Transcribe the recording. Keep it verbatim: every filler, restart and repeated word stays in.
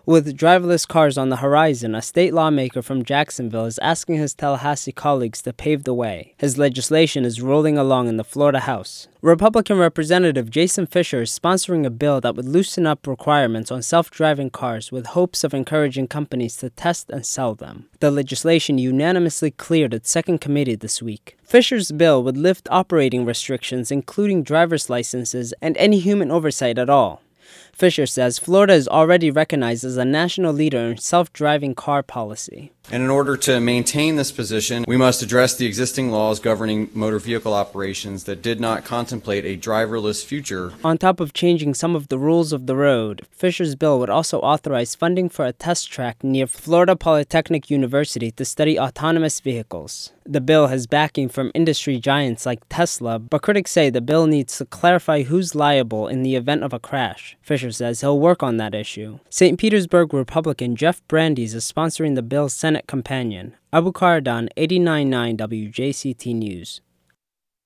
With driverless cars on the horizon, a state lawmaker from Jacksonville is asking his Tallahassee colleagues to pave the way. His legislation is rolling along in the Florida House. Republican Representative Jason Fisher is sponsoring a bill that would loosen up requirements on self-driving cars with hopes of encouraging companies to test and sell them. The legislation unanimously cleared its second committee this week. Fisher's bill would lift operating restrictions, including driver's licenses and any human oversight at all. Fisher says Florida is already recognized as a national leader in self-driving car policy. And in order to maintain this position, we must address the existing laws governing motor vehicle operations that did not contemplate a driverless future. On top of changing some of the rules of the road, Fisher's bill would also authorize funding for a test track near Florida Polytechnic University to study autonomous vehicles. The bill has backing from industry giants like Tesla, but critics say the bill needs to clarify who's liable in the event of a crash. Fisher says he'll work on that issue. Saint Petersburg Republican Jeff Brandeis is sponsoring the bill's Senate companion. Abu Karadan, eighty-nine point nine W J C T News.